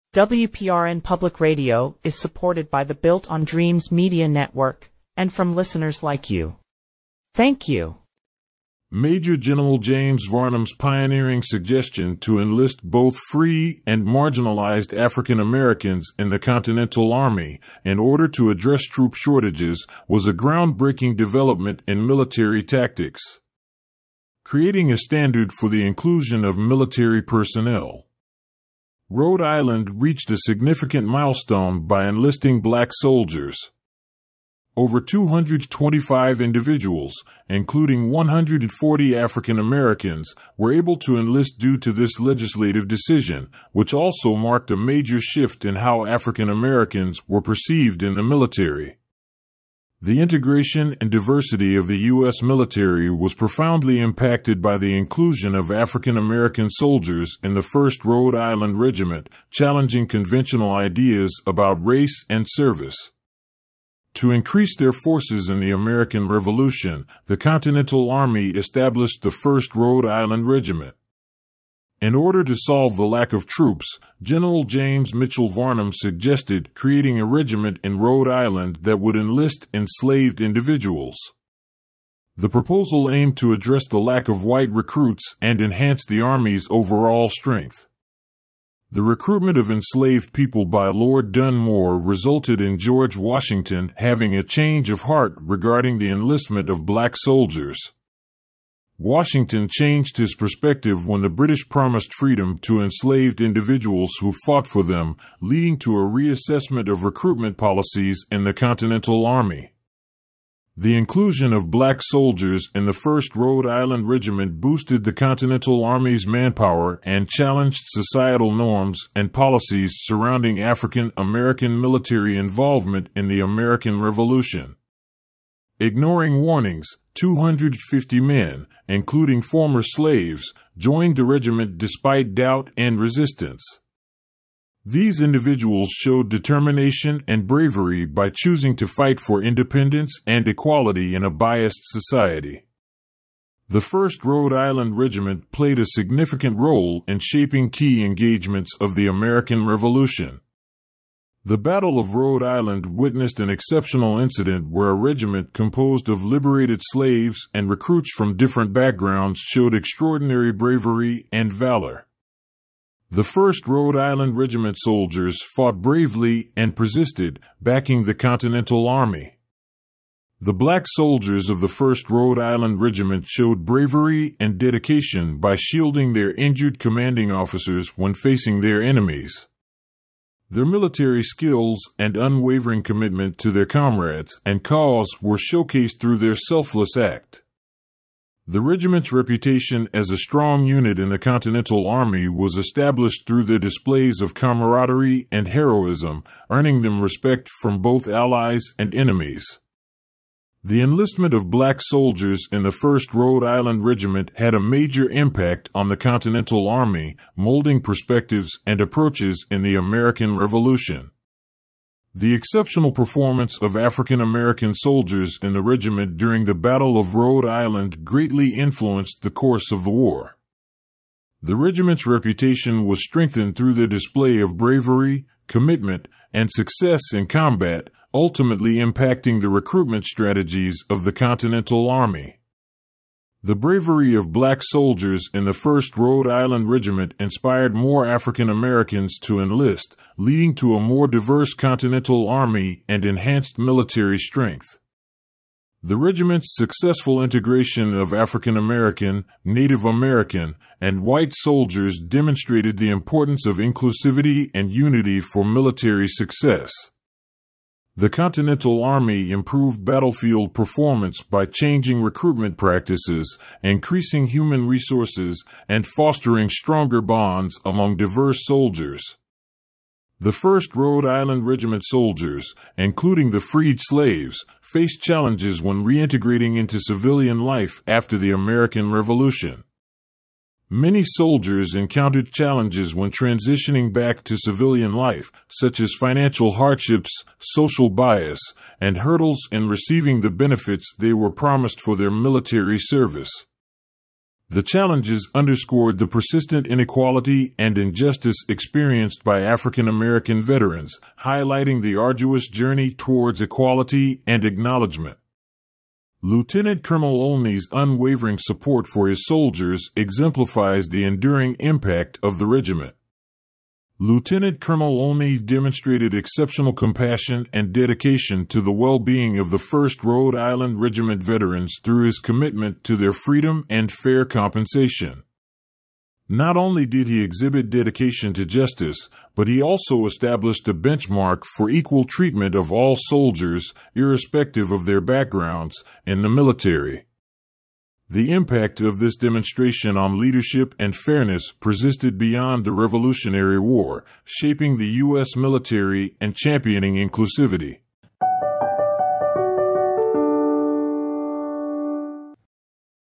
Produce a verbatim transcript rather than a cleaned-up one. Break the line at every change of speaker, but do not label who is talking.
W P R N Public Radio is supported by the Built on Dreams Media Network and from listeners like you. Thank you.
Major General James Varnum's pioneering suggestion to enlist both free and marginalized African Americans in the Continental Army in order to address troop shortages was a groundbreaking development in military tactics, creating a standard for the inclusion of military personnel. Rhode Island reached a significant milestone by enlisting black soldiers. Over two hundred twenty-five individuals, including one hundred forty African Americans, were able to enlist due to this legislative decision, which also marked a major shift in how African Americans were perceived in the military. The integration and diversity of the U S military was profoundly impacted by the inclusion of African American soldiers in the first Rhode Island Regiment, challenging conventional ideas about race and service. To increase their forces in the American Revolution, the Continental Army established the first Rhode Island Regiment. In order to solve the lack of troops, General James Mitchell Varnum suggested creating a regiment in Rhode Island that would enlist enslaved individuals. The proposal aimed to address the lack of white recruits and enhance the Army's overall strength. The recruitment of enslaved people by Lord Dunmore resulted in George Washington having a change of heart regarding the enlistment of black soldiers. Washington changed his perspective when the British promised freedom to enslaved individuals who fought for them, leading to a reassessment of recruitment policies in the Continental Army. The inclusion of black soldiers in the first Rhode Island Regiment boosted the Continental Army's manpower and challenged societal norms and policies surrounding African American military involvement in the American Revolution. Ignoring warnings, two hundred fifty men, including former slaves, joined the regiment despite doubt and resistance. These individuals showed determination and bravery by choosing to fight for independence and equality in a biased society. The first Rhode Island Regiment played a significant role in shaping key engagements of the American Revolution. The Battle of Rhode Island witnessed an exceptional incident where a regiment composed of liberated slaves and recruits from different backgrounds showed extraordinary bravery and valor. The first Rhode Island Regiment soldiers fought bravely and persisted, backing the Continental Army. The black soldiers of the first Rhode Island Regiment showed bravery and dedication by shielding their injured commanding officers when facing their enemies. Their military skills and unwavering commitment to their comrades and cause were showcased through their selfless act. The regiment's reputation as a strong unit in the Continental Army was established through their displays of camaraderie and heroism, earning them respect from both allies and enemies. The enlistment of black soldiers in the first Rhode Island Regiment had a major impact on the Continental Army, molding perspectives and approaches in the American Revolution. The exceptional performance of African American soldiers in the regiment during the Battle of Rhode Island greatly influenced the course of the war. The regiment's reputation was strengthened through their display of bravery, commitment, and success in combat, ultimately impacting the recruitment strategies of the Continental Army. The bravery of black soldiers in the first Rhode Island Regiment inspired more African Americans to enlist, leading to a more diverse Continental Army and enhanced military strength. The regiment's successful integration of African American, Native American, and white soldiers demonstrated the importance of inclusivity and unity for military success. The Continental Army improved battlefield performance by changing recruitment practices, increasing human resources, and fostering stronger bonds among diverse soldiers. The first Rhode Island Regiment soldiers, including the freed slaves, faced challenges when reintegrating into civilian life after the American Revolution. Many soldiers encountered challenges when transitioning back to civilian life, such as financial hardships, social bias, and hurdles in receiving the benefits they were promised for their military service. The challenges underscored the persistent inequality and injustice experienced by African American veterans, highlighting the arduous journey towards equality and acknowledgement. Lieutenant Colonel Olney's unwavering support for his soldiers exemplifies the enduring impact of the regiment. Lieutenant Colonel Olney demonstrated exceptional compassion and dedication to the well-being of the first Rhode Island Regiment veterans through his commitment to their freedom and fair compensation. Not only did he exhibit dedication to justice, but he also established a benchmark for equal treatment of all soldiers, irrespective of their backgrounds, in the military. The impact of this demonstration on leadership and fairness persisted beyond the Revolutionary War, shaping the U S military and championing inclusivity.